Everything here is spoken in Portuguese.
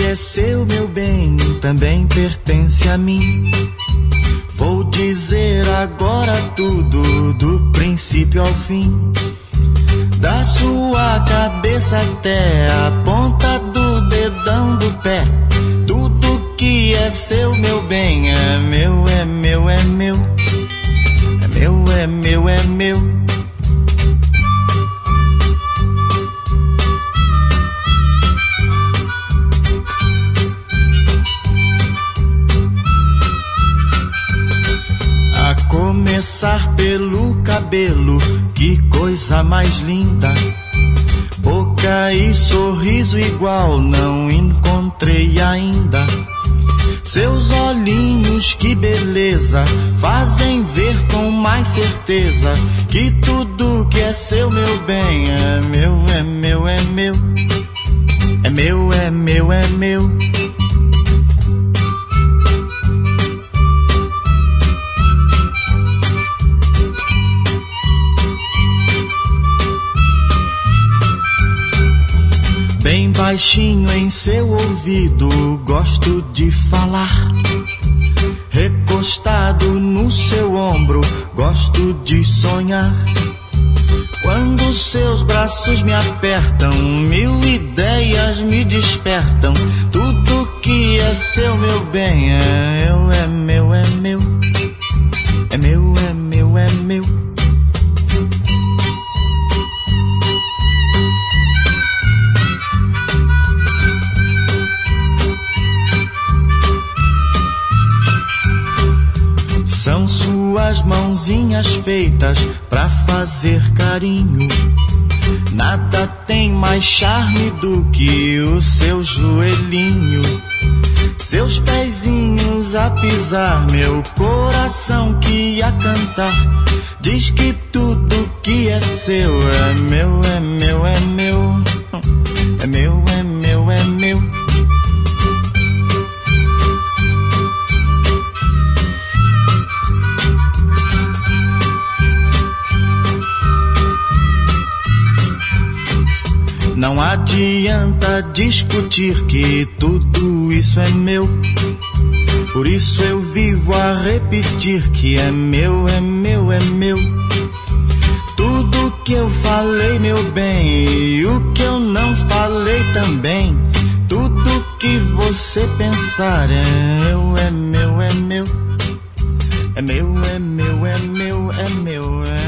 é seu, meu bem, também pertence a mim. Vou dizer agora tudo, do princípio ao fim. Da sua cabeça até a ponta do dedão do pé. Tudo que é seu, meu bem, é meu, é meu, é meu. É meu, é meu, é meu. A começar pelo cabelo, que coisa mais linda. Boca e sorriso igual não encontrei ainda. Seus olhinhos, que beleza, fazem ver com mais certeza que tudo que é seu, meu bem, é meu, é meu, é meu. É meu, é meu, é meu. Bem baixinho em seu ouvido gosto de falar. Recostado no seu ombro gosto de sonhar. Quando seus braços me apertam, mil ideias me despertam. Tudo que é seu, meu bem, é meu, é meu, é meu. É meu, é meu, é meu. São suas mãozinhas feitas pra fazer carinho. Nada tem mais charme do que o seu joelhinho. Seus pezinhos a pisar, meu coração que a cantar. Diz que tudo que é seu é meu, é meu, é meu. É meu, é meu, é meu. Não adianta discutir que tudo isso é meu. Por isso eu vivo a repetir que é meu, é meu, é meu. Tudo que eu falei, meu bem, e o que eu não falei também. Tudo que você pensar é meu, é meu, é meu. É meu, é meu, é meu, é meu, é